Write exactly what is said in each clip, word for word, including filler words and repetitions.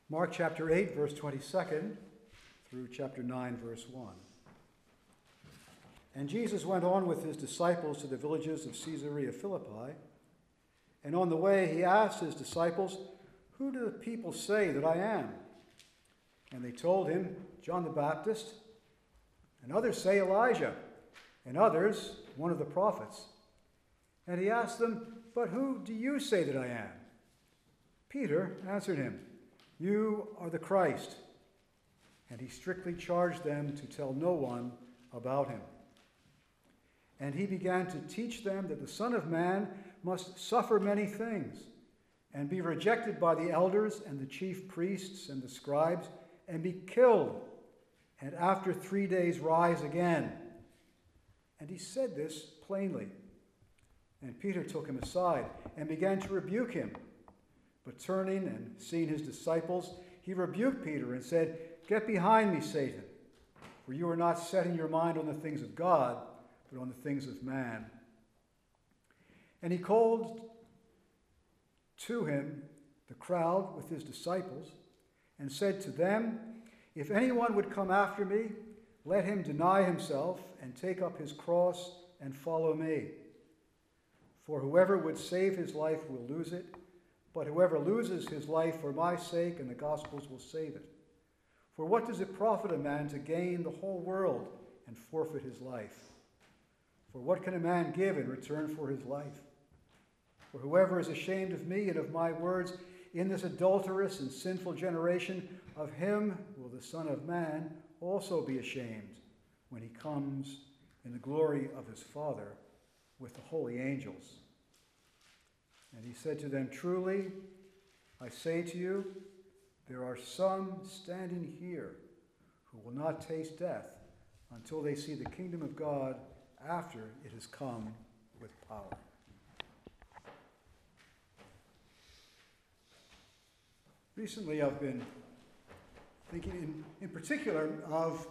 Mark chapter eight, verse twenty-two, through chapter nine, verse one. And Jesus went on with his disciples to the villages of Caesarea Philippi. And on the way he asked his disciples, "Who do the people say that I am?" And they told him, "John the Baptist, and others say Elijah, and others one of the prophets." And he asked them, "But who do you say that I am?" Peter answered him, "You are the Christ." And he strictly charged them to tell no one about him. And he began to teach them that the Son of Man must suffer many things, and be rejected by the elders and the chief priests and the scribes, and be killed, and after three days rise again. And he said this plainly. And Peter took him aside and began to rebuke him. But turning and seeing his disciples, he rebuked Peter and said, "Get behind me, Satan, for you are not setting your mind on the things of God, but on the things of man." And he called to him the crowd with his disciples and said to them, "If anyone would come after me, let him deny himself and take up his cross and follow me. For whoever would save his life will lose it, but whoever loses his life for my sake and the gospel's will save it. For what does it profit a man to gain the whole world and forfeit his life? For what can a man give in return for his life? For whoever is ashamed of me and of my words in this adulterous and sinful generation, of him will the Son of Man also be ashamed when he comes in the glory of his Father with the holy angels." And he said to them, "Truly, I say to you, there are some standing here who will not taste death until they see the kingdom of God after it has come with power." Recently, I've been thinking in, in particular of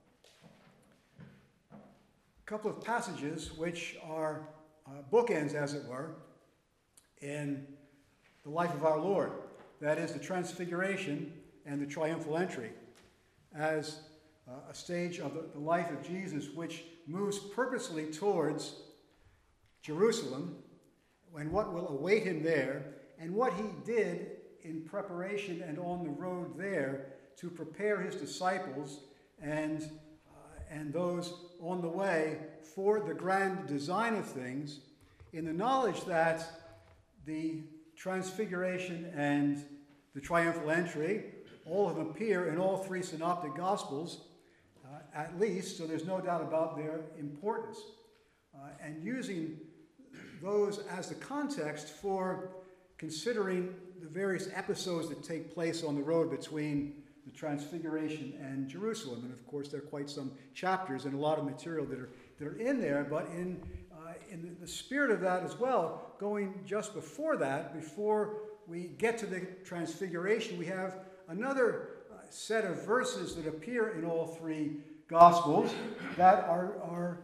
a couple of passages which are uh, bookends, as it were, in the life of our Lord. That is, the Transfiguration and the Triumphal Entry, as uh, a stage of the, the life of Jesus which moves purposely towards Jerusalem and what will await him there, and what he did in preparation and on the road there to prepare his disciples and, uh, and those on the way for the grand design of things, in the knowledge that the Transfiguration and the Triumphal Entry, all of them appear in all three synoptic Gospels, uh, at least, so there's no doubt about their importance. Uh, and using those as the context for considering the various episodes that take place on the road between the Transfiguration and Jerusalem. And of course, there are quite some chapters and a lot of material that are, that are in there, but in Uh, in the spirit of that as well, going just before that, before we get to the Transfiguration, we have another uh, set of verses that appear in all three Gospels that are, are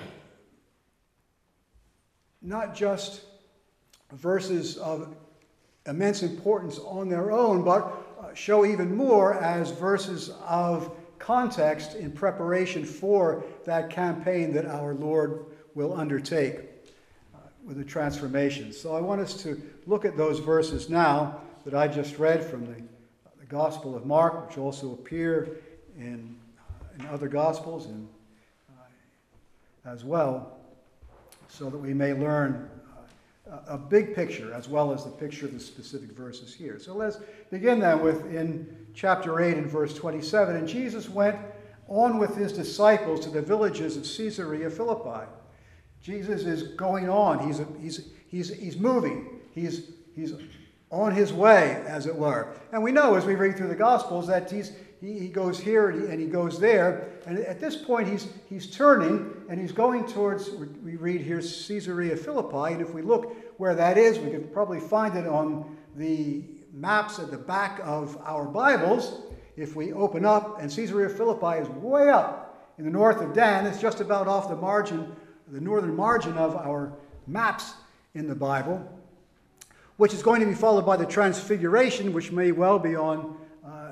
not just verses of immense importance on their own, but uh, show even more as verses of context in preparation for that campaign that our Lord will undertake uh, with the transformation. So I want us to look at those verses now that I just read from the, uh, the Gospel of Mark, which also appear in, uh, in other Gospels and, uh, as well, so that we may learn uh, a, a big picture as well as the picture of the specific verses here. So let's begin then with in chapter eight and verse twenty-seven. "And Jesus went on with his disciples to the villages of Caesarea Philippi." Jesus is going on. He's, he's, he's, he's moving. He's, he's on his way, as it were. And we know as we read through the Gospels that he's, he, he goes here and he, and he goes there. And at this point, he's, he's turning and he's going towards, we read here, Caesarea Philippi. And if we look where that is, we can probably find it on the maps at the back of our Bibles. If we open up, and Caesarea Philippi is way up in the north of Dan. It's just about off the margin the northern margin of our maps in the Bible, which is going to be followed by the Transfiguration, which may well be on uh,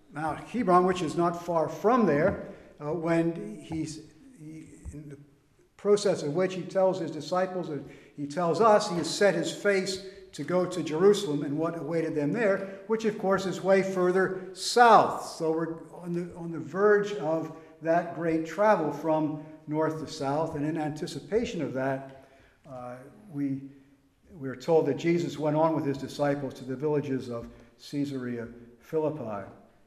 Mount Hebron, which is not far from there, uh, when he's he, in the process of which he tells his disciples, and he tells us, he has set his face to go to Jerusalem and what awaited them there, which of course is way further south. So we're on the, on the verge of that great travel from north to south, and in anticipation of that, uh, we, we are told that Jesus went on with his disciples to the villages of Caesarea Philippi.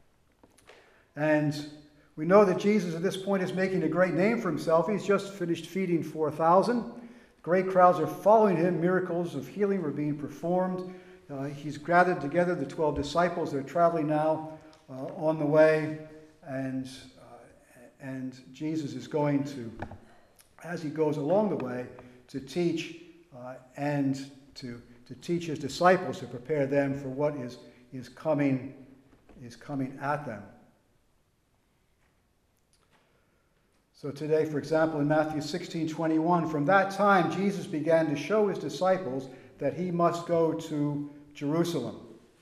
And we know that Jesus at this point is making a great name for himself. He's just finished feeding four thousand. Great crowds are following him. Miracles of healing were being performed. Uh, he's gathered together the twelve disciples. They're traveling now uh, on the way. And, uh, and Jesus is going to, as he goes along the way, to teach uh, and to, to teach his disciples, to prepare them for what is, is, coming, is coming at them. So today, for example, in Matthew sixteen twenty-one, from that time Jesus began to show his disciples that he must go to Jerusalem.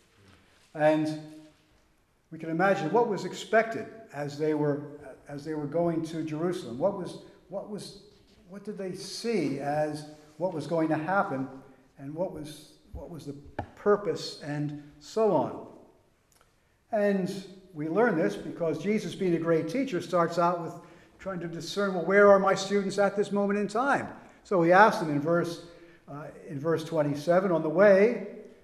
And we can imagine what was expected as they were as they were going to Jerusalem. What was what was what did they see as what was going to happen, and what was what was the purpose, and so on. And we learn this because Jesus, being a great teacher, starts out with trying to discern, well, where are my students at this moment in time? So he asked them in verse, uh, in verse twenty-seven, on the way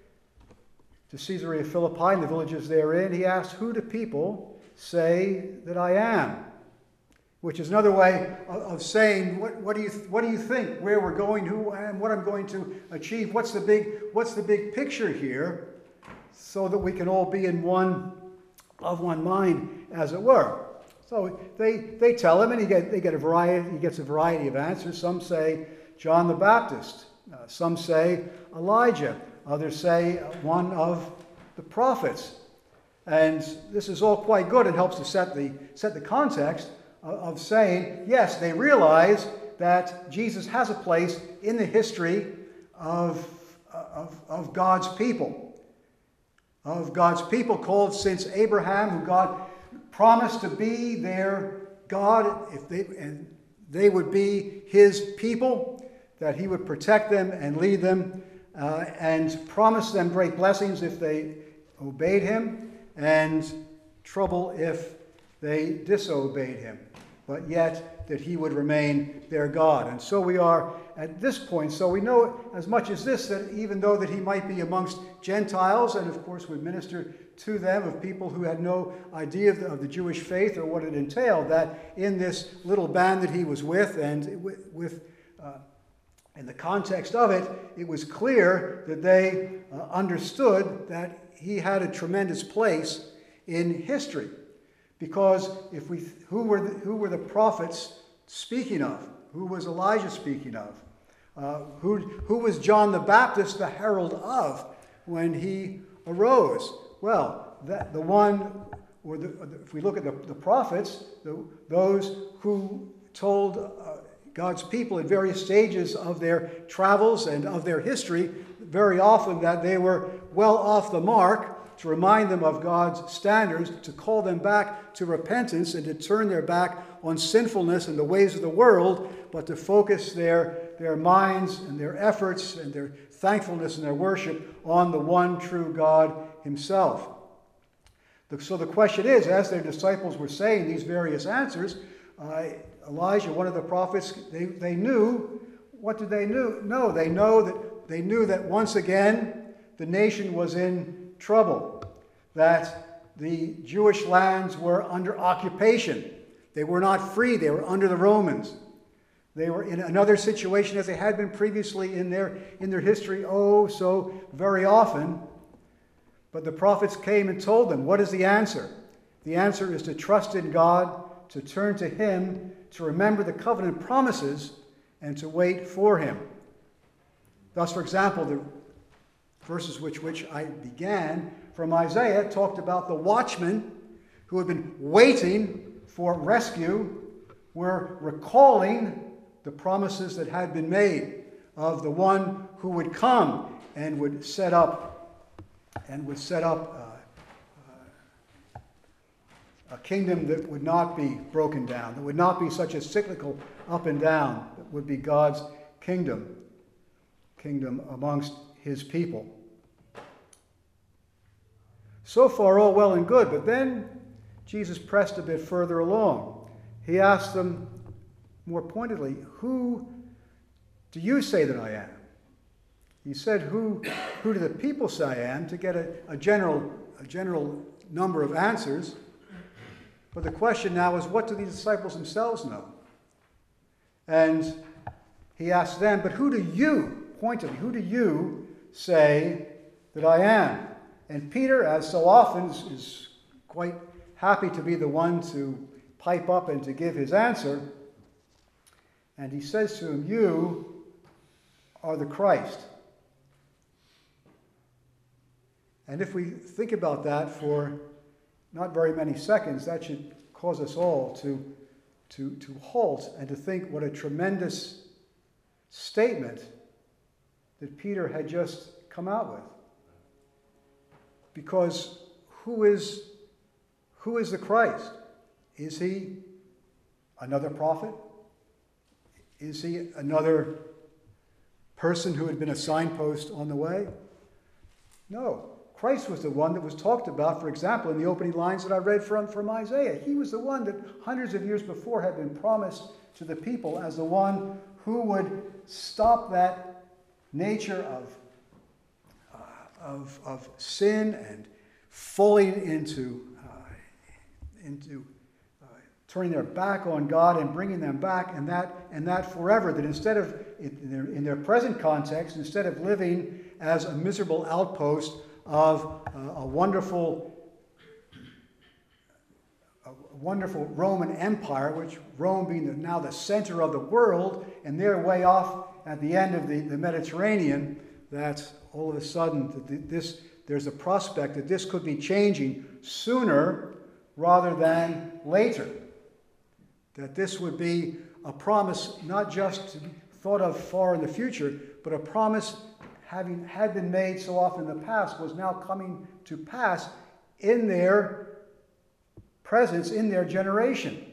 to Caesarea Philippi and the villages therein, he asked, who do people say that I am? Which is another way of, of saying, what, what, do you, what do you think, where we're going, who I am, what I'm going to achieve, what's the big, what's the big picture here, so that we can all be in one, of one mind, as it were. So they, they tell him, and he, get, they get a variety, he gets a variety of answers. Some say John the Baptist. Uh, some say Elijah. Others say one of the prophets. And this is all quite good. It helps to set the, set the context of, of saying, yes, they realize that Jesus has a place in the history of, of, of God's people. Of God's people called since Abraham, who God promised to be their God, if they, and they would be his people, that he would protect them and lead them, uh, and promise them great blessings if they obeyed him, and trouble if they disobeyed him. But yet that he would remain their God. And so we are at this point. So we know as much as this, that even though that he might be amongst Gentiles, and of course would minister to them, of people who had no idea of the, of the Jewish faith or what it entailed, that in this little band that he was with, and with, with uh, in the context of it, it was clear that they uh, understood that he had a tremendous place in history. Because if we, who were the, who were the prophets speaking of? Who was Elijah speaking of? Uh, who, who was John the Baptist the herald of when he arose? Well, that, the one, or the, if we look at the, the prophets, the, those who told uh, God's people at various stages of their travels and of their history, very often that they were well off the mark, to remind them of God's standards, to call them back to repentance and to turn their back on sinfulness and the ways of the world, but to focus their, their minds and their efforts and their thankfulness and their worship on the one true God himself. So the question is, as their disciples were saying these various answers, uh, Elijah, one of the prophets, they, they knew, what did they knew? know? They know that they knew that once again the nation was in trouble, that the Jewish lands were under occupation. They were not free. They were under the Romans. They were in another situation as they had been previously in their, in their history, oh, so very often. But the prophets came and told them, what is the answer? The answer is to trust in God, to turn to him, to remember the covenant promises, and to wait for him. Thus, for example, the verses which, which I began from Isaiah talked about the watchmen who had been waiting for rescue, were recalling the promises that had been made of the one who would come and would set up and would set up uh, uh, a kingdom that would not be broken down, that would not be such a cyclical up and down, that would be God's kingdom, kingdom amongst his people. So far, all well and good, but then Jesus pressed a bit further along. He asked them more pointedly, who do you say that I am? He said, who, who do the people say I am, to get a, a, general, a general number of answers. But the question now is, what do these disciples themselves know? And he asked them, but who do you, pointedly, who do you say that I am? And Peter, as so often, is, is quite happy to be the one to pipe up and to give his answer. And he says to him, you are the Christ. And if we think about that for not very many seconds, that should cause us all to, to, to halt and to think what a tremendous statement that Peter had just come out with. Because who is, who is the Christ? Is he another prophet? Is he another person who had been a signpost on the way? No. Christ was the one that was talked about, for example, in the opening lines that I read from, from Isaiah. He was the one that hundreds of years before had been promised to the people as the one who would stop that nature of, uh, of, of sin and falling into, uh, into uh, turning their back on God and bringing them back, and that, and that forever. That instead of, in their, in their present context, instead of living as a miserable outpost of uh, a wonderful, a wonderful Roman Empire, which Rome being the, now the center of the world, and they're way off at the end of the, the Mediterranean, that all of a sudden this, there's a prospect that this could be changing sooner rather than later. That this would be a promise not just to be thought of far in the future, but a promise having had been made so often in the past, was now coming to pass in their presence, in their generation.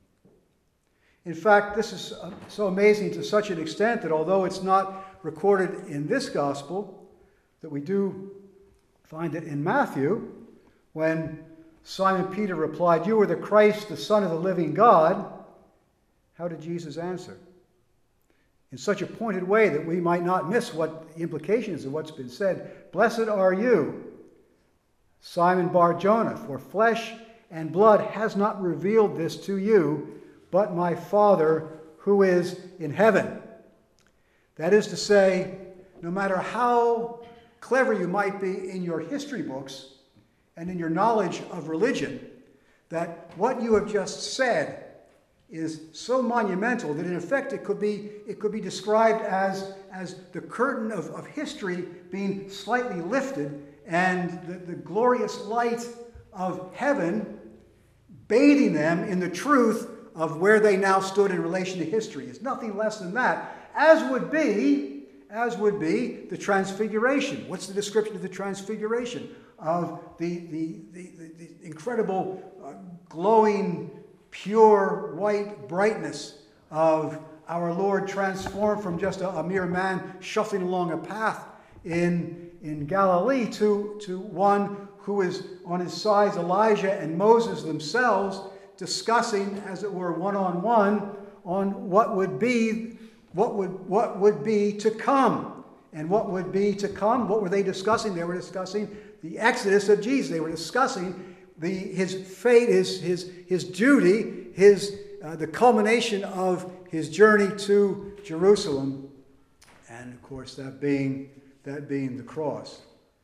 In fact, this is so amazing to such an extent that although it's not recorded in this gospel, that we do find it in Matthew, when Simon Peter replied, "You are the Christ, the Son of the living God," how did Jesus answer? In such a pointed way that we might not miss what the implications of what's been said. "Blessed are you, Simon Bar-Jonah, for flesh and blood has not revealed this to you, but my Father who is in heaven." That is to say, no matter how clever you might be in your history books and in your knowledge of religion, that what you have just said is so monumental that in effect it could be, it could be described as, as the curtain of, of history being slightly lifted and the, the glorious light of heaven bathing them in the truth of where they now stood in relation to history. It's nothing less than that, as would be, as would be the Transfiguration. What's the description of the Transfiguration? Of the, the, the, the, the incredible uh, glowing, pure white brightness of our Lord, transformed from just a, a mere man shuffling along a path in, in Galilee to, to one who is on his sides, Elijah and Moses themselves, discussing, as it were, one-on-one on what would be, what would, what would be to come. And what would be to come? What were they discussing? They were discussing the exodus of Jesus. They were discussing The, his fate, his, his, his duty, his, uh, the culmination of his journey to Jerusalem, and of course that being, that being the cross.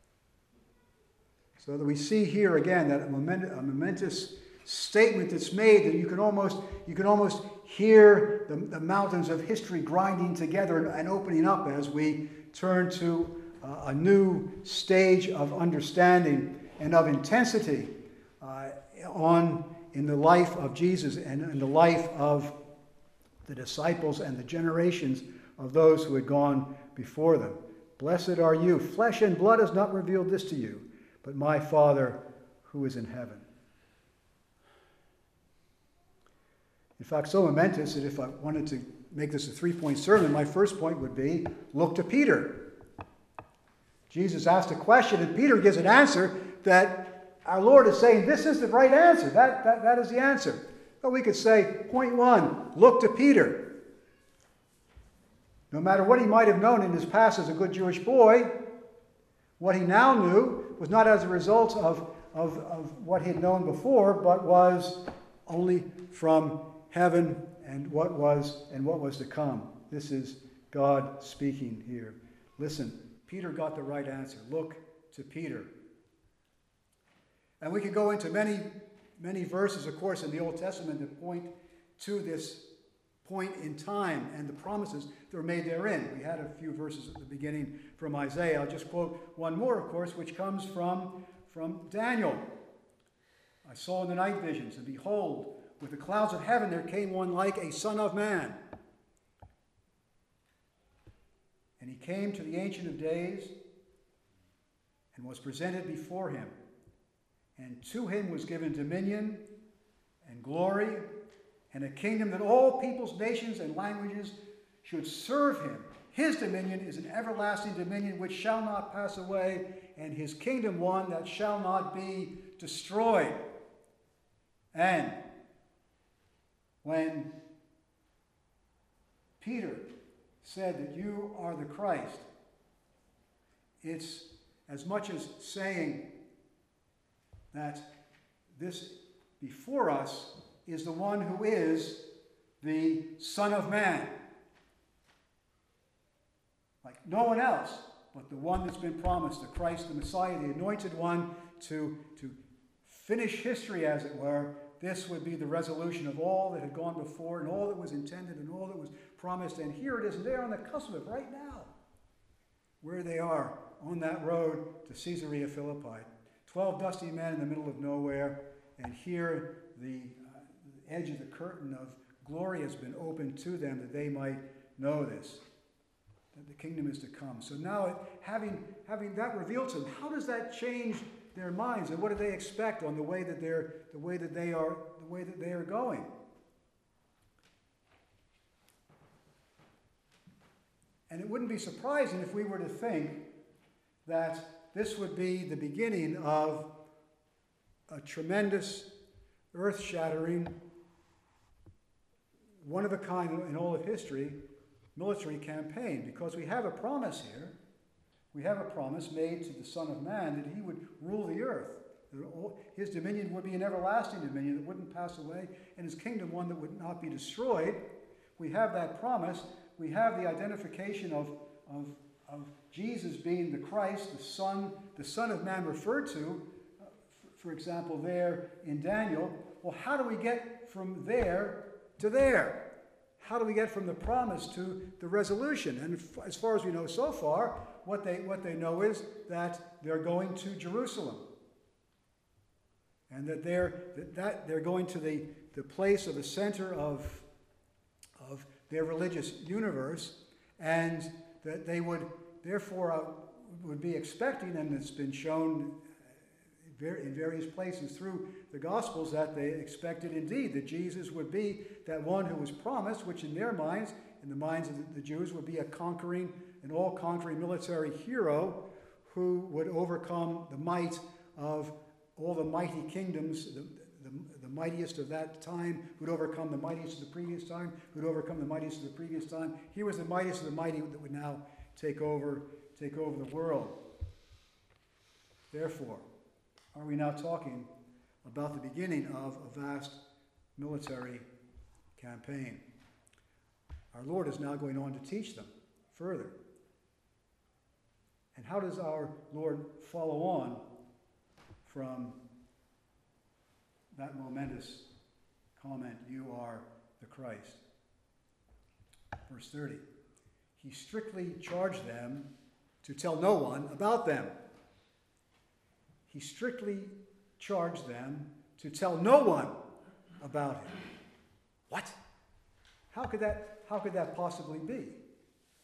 So that we see here again that a, moment, a momentous statement that's made that you can almost, you can almost hear the, the mountains of history grinding together and, and opening up as we turn to uh, a new stage of understanding and of intensity Uh, on in the life of Jesus and in the life of the disciples and the generations of those who had gone before them. "Blessed are you. Flesh and blood has not revealed this to you, but my Father who is in heaven." In fact, so momentous that if I wanted to make this a three-point sermon, my first point would be, look to Peter. Jesus asked a question, and Peter gives an answer that our Lord is saying, this is the right answer. That, that, that is the answer. But we could say, point one, look to Peter. No matter what he might have known in his past as a good Jewish boy, what he now knew was not as a result of, of, of what he had known before, but was only from heaven and what was and what was to come. This is God speaking here. Listen, Peter got the right answer. Look to Peter. And we could go into many, many verses, of course, in the Old Testament that point to this point in time and the promises that were made therein. We had a few verses at the beginning from Isaiah. I'll just quote one more, of course, which comes from, from Daniel. I saw in the night visions, and behold, with the clouds of heaven there came one like a son of man. And he came to the Ancient of Days and was presented before him. And to him was given dominion and glory and a kingdom that all peoples, nations, and languages should serve him. His dominion is an everlasting dominion which shall not pass away, and his kingdom one that shall not be destroyed. And when Peter said that you are the Christ, it's as much as saying that this before us is the one who is the Son of Man. Like no one else, but the one that's been promised, the Christ, the Messiah, the anointed one, to, to finish history, as it were. This would be the resolution of all that had gone before and all that was intended and all that was promised. And here it is, and they're on the cusp of it right now, where they are on that road to Caesarea Philippi. Twelve dusty men in the middle of nowhere, and here the uh, edge of the curtain of glory has been opened to them that they might know this, that the kingdom is to come. So now, having, having that revealed to them, how does that change their minds, and what do they expect on the way that they're the way that they are the way that they are going? And it wouldn't be surprising if we were to think that this would be the beginning of a tremendous, earth-shattering, one-of-a-kind in all of history, military campaign, because we have a promise here. We have a promise made to the Son of Man that he would rule the earth. That all, his dominion would be an everlasting dominion that wouldn't pass away, and his kingdom one that would not be destroyed. We have that promise. We have the identification of, of, of Jesus being the Christ, the Son, the Son of Man referred to, uh, for, for example, there in Daniel. Well, how do we get from there to there? How do we get from the promise to the resolution? And as far as we know so far, what they, what they know is that they're going to Jerusalem. And that they're, that, that they're going to the, the place of the center of, of their religious universe, and that they would therefore uh, would be expecting, and it's been shown in various places through the Gospels, that they expected indeed that Jesus would be that one who was promised, which in their minds, in the minds of the Jews, would be a conquering, an all-conquering military hero who would overcome the might of all the mighty kingdoms, the, the, the mightiest of that time, who'd overcome the mightiest of the previous time, who'd overcome the mightiest of the previous time. He was the mightiest of the mighty that would now take over, take over the world. Therefore, are we now talking about the beginning of a vast military campaign? Our Lord is now going on to teach them further. And how does our Lord follow on from that momentous comment, "You are the Christ"? Verse thirty. He strictly charged them to tell no one about them. He strictly charged them to tell no one about him. What? How could that, how could that possibly be?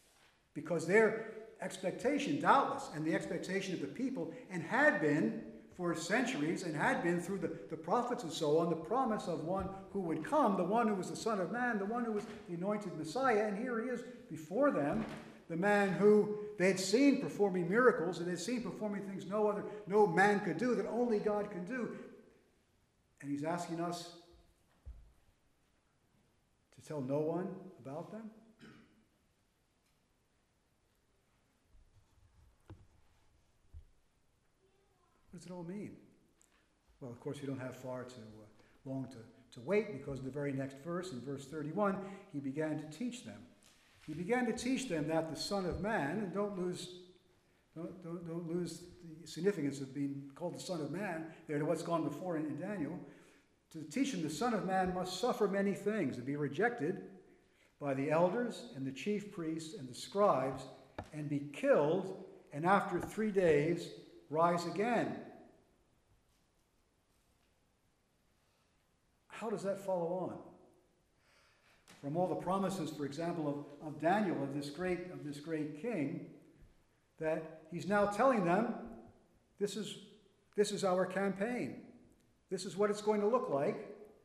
Because their expectation, doubtless, and the expectation of the people, and had been for centuries and had been through the, the prophets and so on, the promise of one who would come, the one who was the Son of Man, the one who was the anointed Messiah. And here he is before them, the man who they had seen performing miracles, and they had seen performing things no other, no man could do, that only God can do. And he's asking us to tell no one about them? What does it all mean? Well, of course, we don't have far too uh, long to, to wait, because in the very next verse, in verse thirty-one, he began to teach them. He began to teach them that the Son of Man, and don't lose, don't, don't, don't lose the significance of being called the Son of Man there to what's gone before in, in Daniel, to teach them the Son of Man must suffer many things, and be rejected by the elders and the chief priests and the scribes, and be killed, and after three days rise again. How does that follow on? From all the promises, for example, of, of Daniel, of this great of this great king, that he's now telling them, this is, this is our campaign. This is what it's going to look like.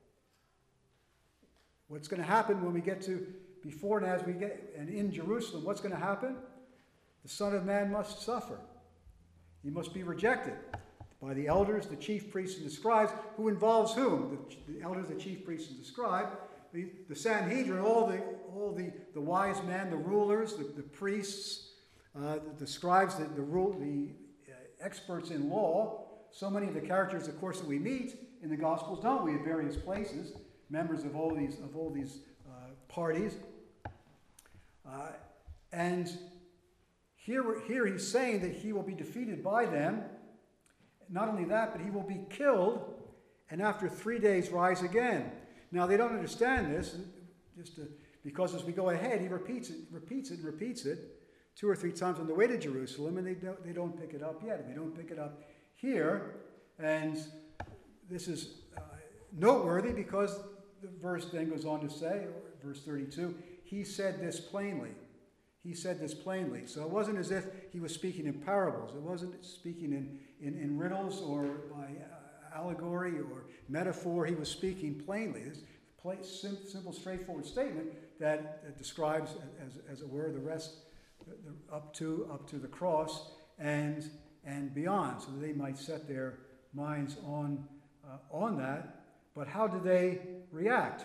What's going to happen when we get to, before and as we get, and in Jerusalem, what's going to happen? The Son of Man must suffer. He must be rejected by the elders, the chief priests, and the scribes, who involves whom? The, the elders, the chief priests, and the scribe, the, the Sanhedrin, all the all the, the wise men, the rulers, the, the priests, uh, the, the scribes, the the, rule, the uh, experts in law. So many of the characters, of course, that we meet in the Gospels, don't we, at various places, members of all these of all these uh, parties, uh, and. Here, here he's saying that he will be defeated by them. Not only that, but he will be killed, and after three days rise again. Now, they don't understand this, just to, because as we go ahead, he repeats it, repeats it, and repeats it two or three times on the way to Jerusalem, and they don't, they don't pick it up yet. They don't pick it up here, and this is uh, noteworthy because the verse then goes on to say, verse thirty-two, he said this plainly. He said this plainly. So it wasn't as if he was speaking in parables. It wasn't speaking in, in, in riddles or by uh, allegory or metaphor. He was speaking plainly. This plain, sim, simple, straightforward statement that, that describes, as, as it were, the rest the, the, up to up to the cross and and beyond, so that they might set their minds on uh, on that. But how do they react?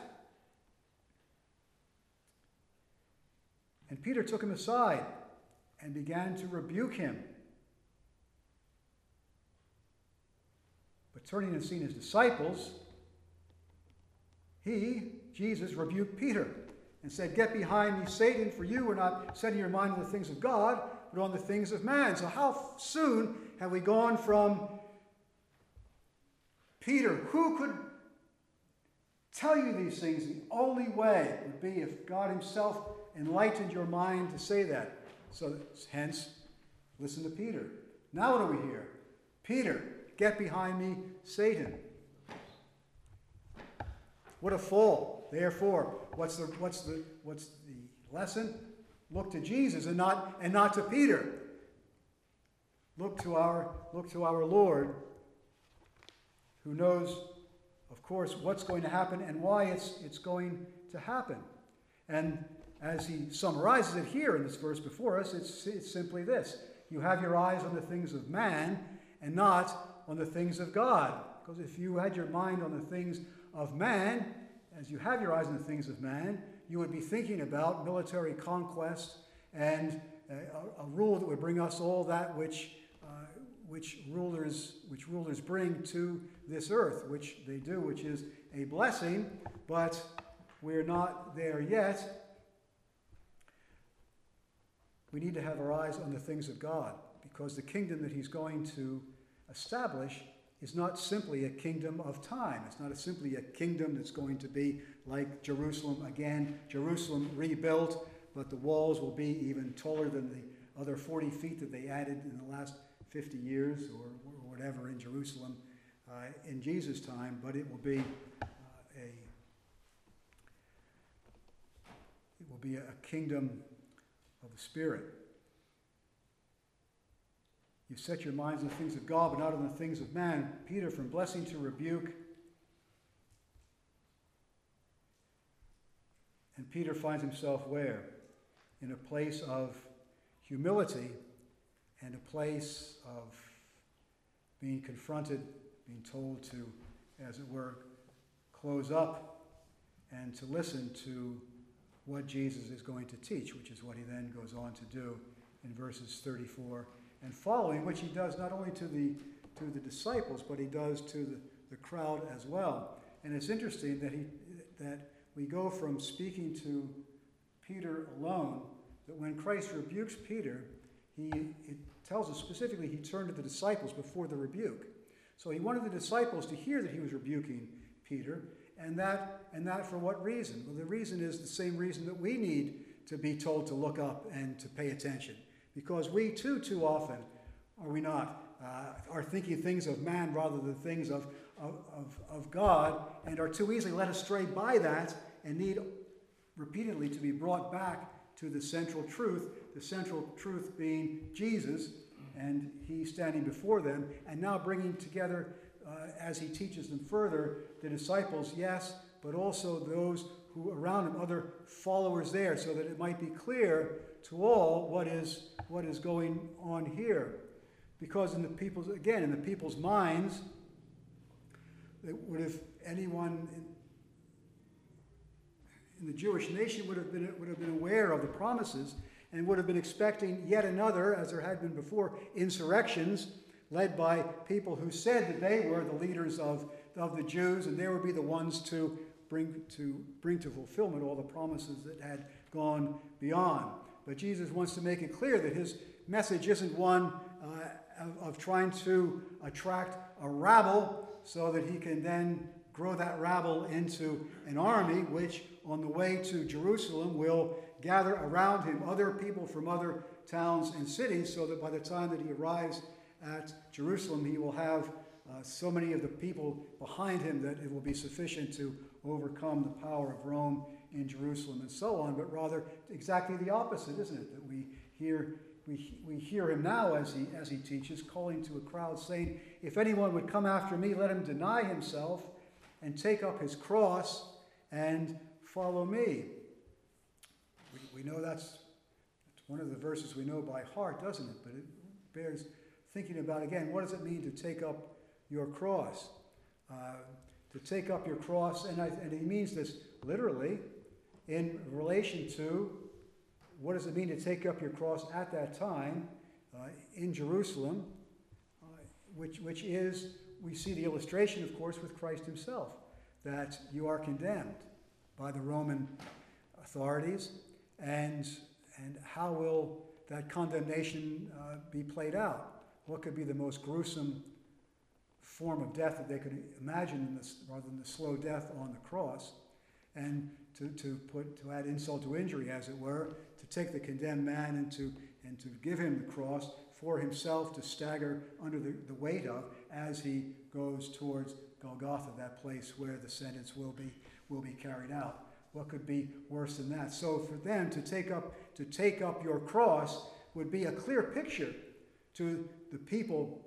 And Peter took him aside and began to rebuke him. But turning and seeing his disciples, he, Jesus, rebuked Peter and said, "Get behind me, Satan, for you are not setting your mind on the things of God, but on the things of man." So how soon have we gone from Peter, who could tell you these things? The only way would be if God himself enlightened your mind to say that. So hence, listen to Peter. Now what do we hear? Peter, get behind me, Satan. What a fall. Therefore, what's the what's the what's the lesson? Look to Jesus and not and not to Peter. Look to our look to our Lord, who knows, of course, what's going to happen and why it's it's going to happen. And as he summarizes it here in this verse before us, it's, it's simply this. You have your eyes on the things of man and not on the things of God. Because if you had your mind on the things of man, as you have your eyes on the things of man, you would be thinking about military conquest and a, a rule that would bring us all that which, uh, which, rulers, which rulers bring to this earth, which they do, which is a blessing, but we're not there yet. We need to have our eyes on the things of God, because the kingdom that he's going to establish is not simply a kingdom of time. It's not a, simply a kingdom that's going to be like Jerusalem again, Jerusalem rebuilt, but the walls will be even taller than the other forty feet that they added in the last fifty years or, or whatever in Jerusalem uh, in Jesus' time, but it will be uh, a it will be a kingdom of the Spirit. You set your minds on the things of God, but not on the things of man. Peter, from blessing to rebuke. And Peter finds himself where? In a place of humility and a place of being confronted, being told to, as it were, close up and to listen to what Jesus is going to teach, which is what he then goes on to do in verses thirty-four and following, which he does not only to the to the disciples, but he does to the, the crowd as well. And it's interesting that he that we go from speaking to Peter alone, that when Christ rebukes Peter, he it tells us specifically he turned to the disciples before the rebuke. So he wanted the disciples to hear that he was rebuking Peter, and that and that for what reason? Well, the reason is the same reason that we need to be told to look up and to pay attention. Because we too, too often, are we not, uh, are thinking things of man rather than things of, of, of, of God, and are too easily led astray by that, and need repeatedly to be brought back to the central truth, the central truth being Jesus, and he standing before them, and now bringing together, uh, as he teaches them further, the disciples, yes, but also those who around him, other followers there, so that it might be clear to all what is what is going on here. Because in the people's, again, in the people's minds, it would have anyone in, in the Jewish nation would have been would have been aware of the promises and would have been expecting yet another, as there had been before, insurrections led by people who said that they were the leaders of, of the Jews, and they would be the ones to bring to bring to fulfillment all the promises that had gone beyond. But Jesus wants to make it clear that his message isn't one uh, of, of trying to attract a rabble so that he can then grow that rabble into an army, which on the way to Jerusalem will gather around him other people from other towns and cities, so that by the time that he arrives at Jerusalem, he will have uh, so many of the people behind him that it will be sufficient to overcome the power of Rome in Jerusalem and so on. But rather exactly the opposite, isn't it? That we hear we we hear him now as he as he teaches, calling to a crowd, saying, "If anyone would come after me, let him deny himself and take up his cross and follow me." We, we know that's one of the verses we know by heart, doesn't it? But it bears thinking about again. What does it mean to take up your cross? Uh, to take up your cross, and, I, and he means this literally in relation to what does it mean to take up your cross at that time uh, in Jerusalem, uh, which, which is, we see the illustration, of course, with Christ himself, that you are condemned by the Roman authorities, and, and how will that condemnation uh, be played out? What could be the most gruesome form of death that they could imagine in this, rather than the slow death on the cross? And to, to put to add insult to injury, as it were, to take the condemned man and to and to give him the cross for himself to stagger under the, the weight of as he goes towards Golgotha, that place where the sentence will be will be carried out. What could be worse than that? So for them to take up to take up your cross would be a clear picture to the people,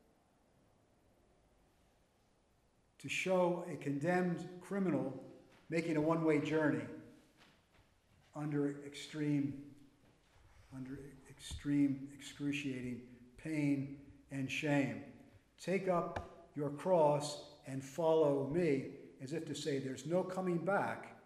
to show a condemned criminal making a one-way journey under extreme, under extreme, excruciating pain and shame. Take up your cross and follow me, as if to say there's no coming back,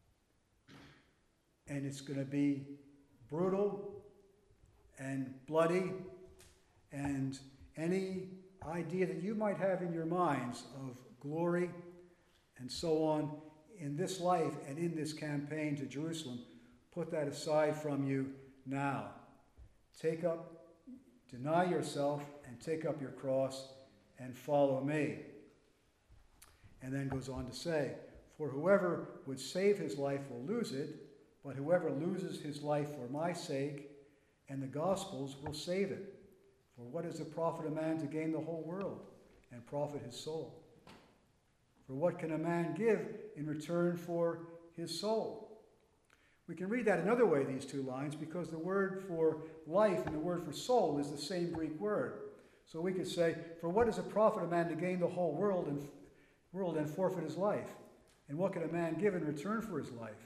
and it's going to be brutal and bloody, and any idea that you might have in your minds of glory and so on in this life and in this campaign to Jerusalem, put that aside from you now. Take up, deny yourself and take up your cross and follow me. And then goes on to say, for whoever would save his life will lose it, but whoever loses his life for my sake and the gospel's will save it. For what is the profit of man to gain the whole world and profit his soul? For what can a man give in return for his soul? We can read that another way, these two lines, because the word for life and the word for soul is the same Greek word. So we could say, for what does it profit a man to gain the whole world and, world and forfeit his life? And what can a man give in return for his life?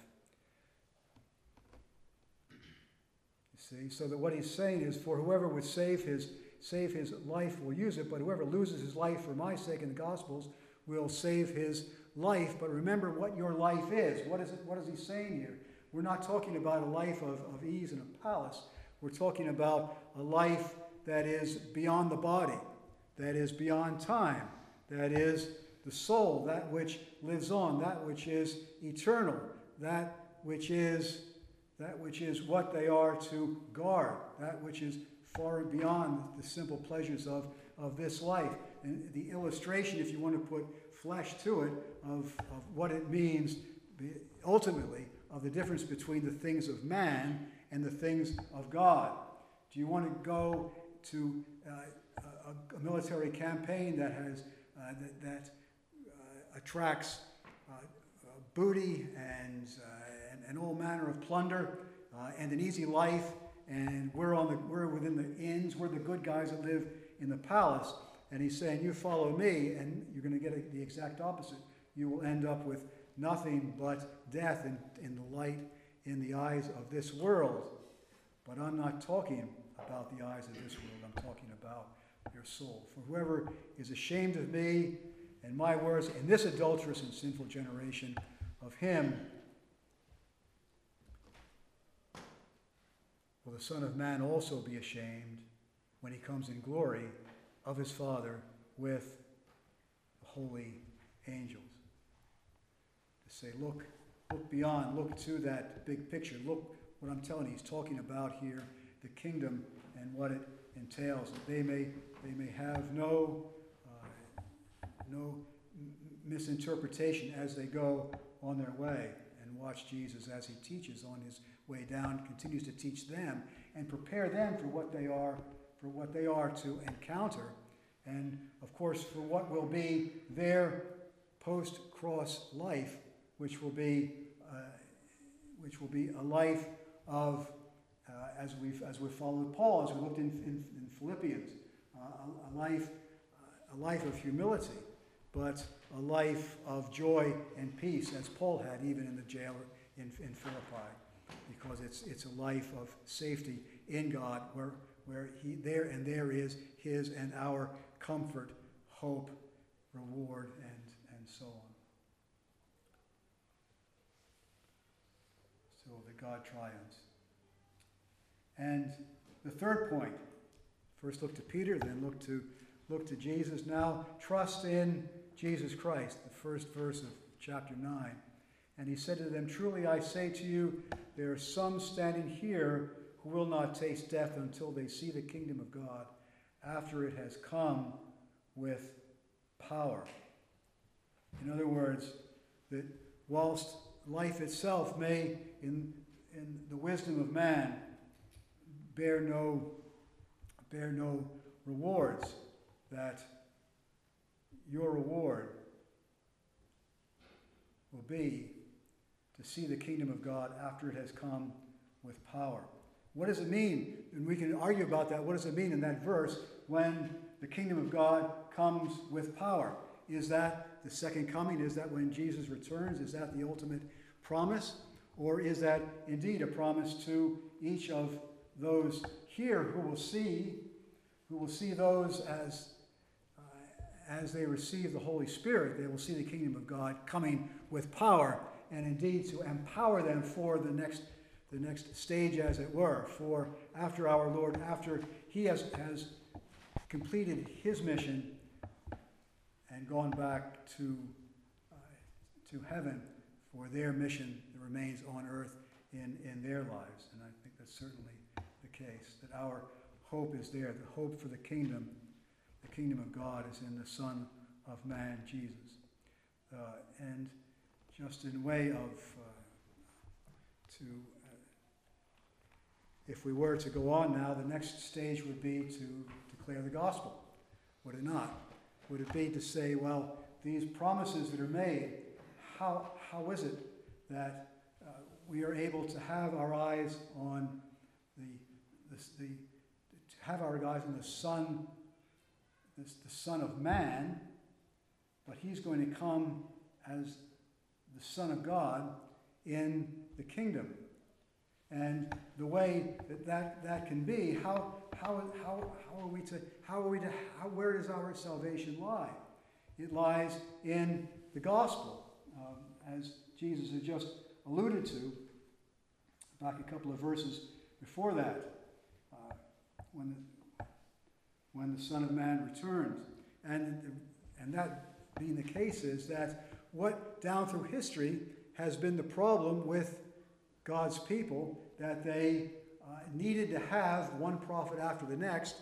You see, so that what he's saying is, for whoever would save his, save his life will use it, but whoever loses his life for my sake in the Gospels will save his life. But remember what your life is. What is it? What is he saying here? We're not talking about a life of, of ease in a palace. We're talking about a life that is beyond the body, that is beyond time, that is the soul, that which lives on, that which is eternal, that which is that which is what they are to guard, that which is far and beyond the simple pleasures of, of this life. And the illustration, if you want to put flesh to it, of, of what it means ultimately, of the difference between the things of man and the things of God. Do you want to go to uh, a, a military campaign that has uh, that, that uh, attracts uh, uh, booty and, uh, and and all manner of plunder uh, and an easy life, and we're on the we're within the inns, we're the good guys that live in the palace, and he's saying, you follow me, and you're going to get a, the exact opposite. You will end up with nothing but death in, in the light in the eyes of this world. But I'm not talking about the eyes of this world. I'm talking about your soul. For whoever is ashamed of me and my words in this adulterous and sinful generation, of him will the Son of Man also be ashamed when he comes in glory of his Father with the holy angels. To say, look, look beyond, look to that big picture. Look what I'm telling you, he's talking about here, the kingdom and what it entails. That they may they may have no uh, no misinterpretation as they go on their way, and watch Jesus as he teaches on his way down, continues to teach them and prepare them for what they are for what they are to encounter, and of course for what will be their post-cross life, which will be uh, which will be a life of uh, as we've as we followed Paul, as we looked in, in, in Philippians, uh, a, a life uh, a life of humility, but a life of joy and peace, as Paul had even in the jail in, in Philippi, because it's it's a life of safety in God, where where he there and there is his and our comfort, hope, reward, and and so on. So that God triumphs. And the third point, first look to Peter, then look to look to Jesus. Now trust in Jesus Christ, the first verse of chapter nine. And he said to them, truly I say to you, there are some standing here who will not taste death until they see the kingdom of God after it has come with power. In other words, that whilst life itself may, in, in the wisdom of man, bear no, bear no rewards, that your reward will be to see the kingdom of God after it has come with power. What does it mean? And we can argue about that. What does it mean in that verse when the kingdom of God comes with power? Is that the second coming? Is that when Jesus returns? Is that the ultimate promise? Or is that indeed a promise to each of those here who will see, who will see those as, uh, as they receive the Holy Spirit, they will see the kingdom of God coming with power, and indeed to empower them for the next, the next stage, as it were, for after our Lord, after he has, has completed his mission and gone back to, uh, to heaven for their mission that remains on earth in, in their lives. And I think that's certainly the case, that our hope is there. The hope for the kingdom, the kingdom of God, is in the Son of Man, Jesus. Uh, and just in way of, uh, to, uh, if we were to go on now, the next stage would be to declare the gospel, would it not? Would it be to say, well, these promises that are made, how how is it that uh, we are able to have our eyes on the, the, the to have our eyes on the Son this, the Son of Man, but he's going to come as the Son of God in the kingdom. And the way that that, that can be, how, how, how, how are we to, how are we to, how, where does our salvation lie? It lies in the gospel, um, as Jesus had just alluded to back a couple of verses before that, uh, when, the, when the Son of Man returned. And, and that being the case is that what down through history has been the problem with God's people, that they uh, needed to have one prophet after the next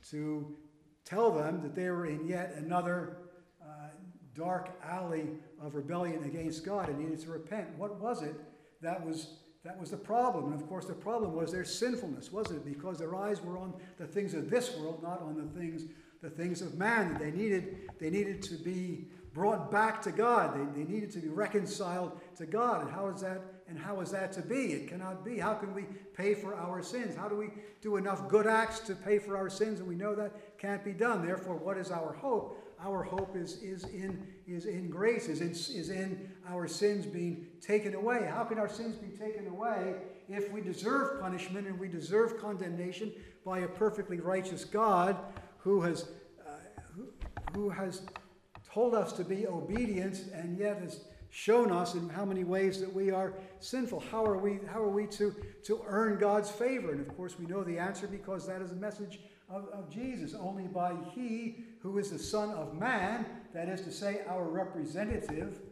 to tell them that they were in yet another uh, dark alley of rebellion against God and needed to repent. What was it that was that was the problem? And of course the problem was their sinfulness, wasn't it? Because their eyes were on the things of this world, not on the things the things of man. They needed they needed to be brought back to God. They, they needed to be reconciled to God. And how is that? And how is that to be? It cannot be. How can we pay for our sins? How do we do enough good acts to pay for our sins? And we know that can't be done. Therefore, what is our hope? Our hope is, is, in, is in grace, is in, is in our sins being taken away. How can our sins be taken away if we deserve punishment and we deserve condemnation by a perfectly righteous God who has, uh, who, who has told us to be obedient and yet has shown us in how many ways that we are sinful? How are we, how are we to, to earn God's favor? And of course we know the answer, because that is the message of, of Jesus. Only by he who is the Son of Man, that is to say our representative,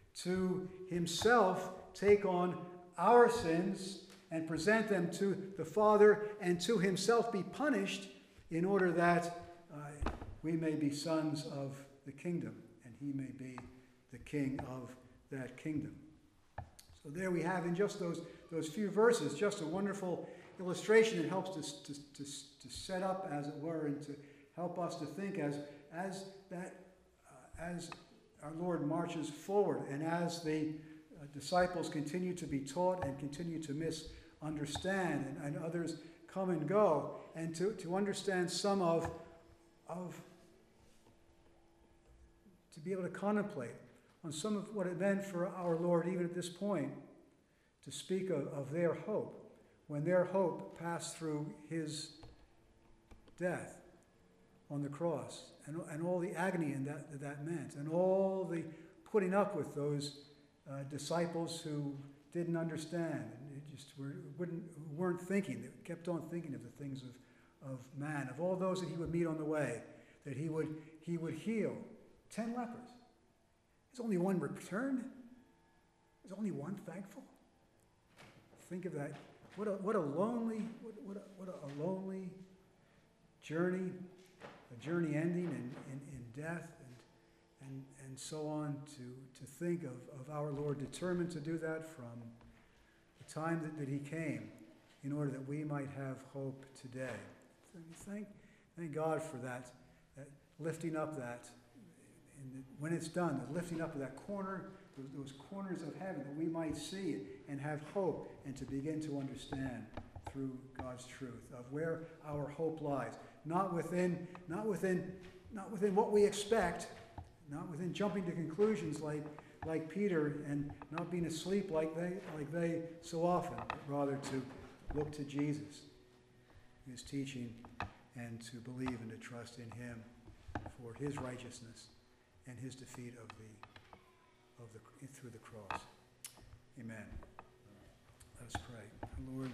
to himself take on our sins and present them to the Father, and to himself be punished, in order that uh, we may be sons of the kingdom, and he may be the king of that kingdom. So there we have, in just those, those few verses, just a wonderful illustration. It helps to, to, to, to set up, as it were, and to help us to think as, as, that, uh, as our Lord marches forward, and as the uh, disciples continue to be taught and continue to misunderstand, and, and others come and go, and to, to understand some of, of, to be able to contemplate on some of what it meant for our Lord, even at this point, to speak of, of their hope, when their hope passed through his death on the cross, and, and all the agony in that, that that meant, and all the putting up with those uh, disciples who didn't understand, and just were, wouldn't, weren't thinking, they kept on thinking of the things of, of man, of all those that he would meet on the way, that he would, he would heal. Ten lepers. There's only one returned. There's only one thankful. Think of that. What a, what a lonely, what, what, a, what a lonely journey, a journey ending in, in, in death, and, and, and so on, to, to think of, of our Lord determined to do that from the time that, that he came, in order that we might have hope today. So thank, thank God for that, that lifting up that. And when it's done, the lifting up of that corner, those, those corners of heaven, that we might see it and have hope, and to begin to understand through God's truth of where our hope lies. Not within, not within, not within what we expect, not within jumping to conclusions like, like Peter, and not being asleep like they, like they so often, but rather to look to Jesus, his teaching, and to believe and to trust in him for his righteousness and his defeat of the, of the, through the cross. Amen. Let us pray. Lord,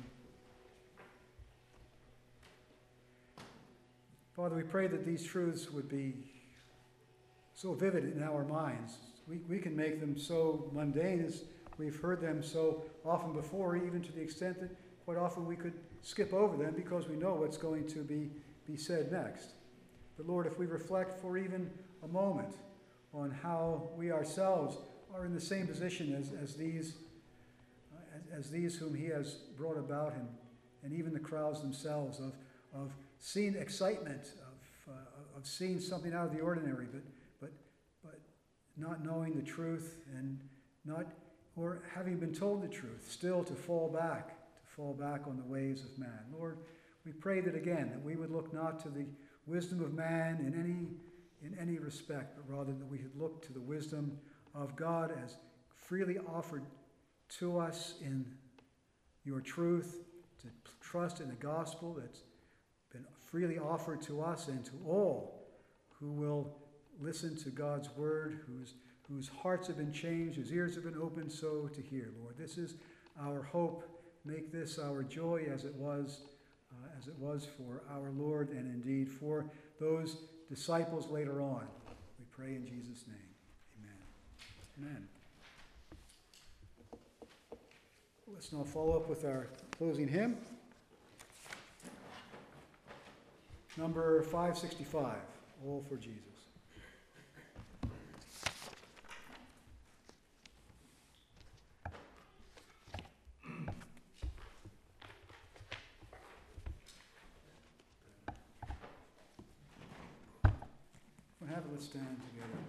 Father, we pray that these truths would be so vivid in our minds. We, we can make them so mundane as we've heard them so often before, even to the extent that quite often we could skip over them because we know what's going to be, be said next. But Lord, if we reflect for even a moment on how we ourselves are in the same position as, as these uh, as, as these whom he has brought about him, and even the crowds themselves, of, of seeing excitement, of, uh, of seeing something out of the ordinary, but, but, but not knowing the truth, and not, or having been told the truth, still to fall back, to fall back on the ways of man. Lord, we pray that again, that we would look not to the wisdom of man in any, in any respect, but rather that we would look to the wisdom of God as freely offered to us in your truth, to trust in the gospel that's been freely offered to us and to all who will listen to God's word, whose, whose hearts have been changed, whose ears have been opened so to hear. Lord, this is our hope. Make this our joy as it was, uh, as it was for our Lord and indeed for those disciples later on. We pray in Jesus' name. Amen. Amen. Let's now follow up with our closing hymn. Number five sixty-five, All for Jesus. What have it, let's stand together.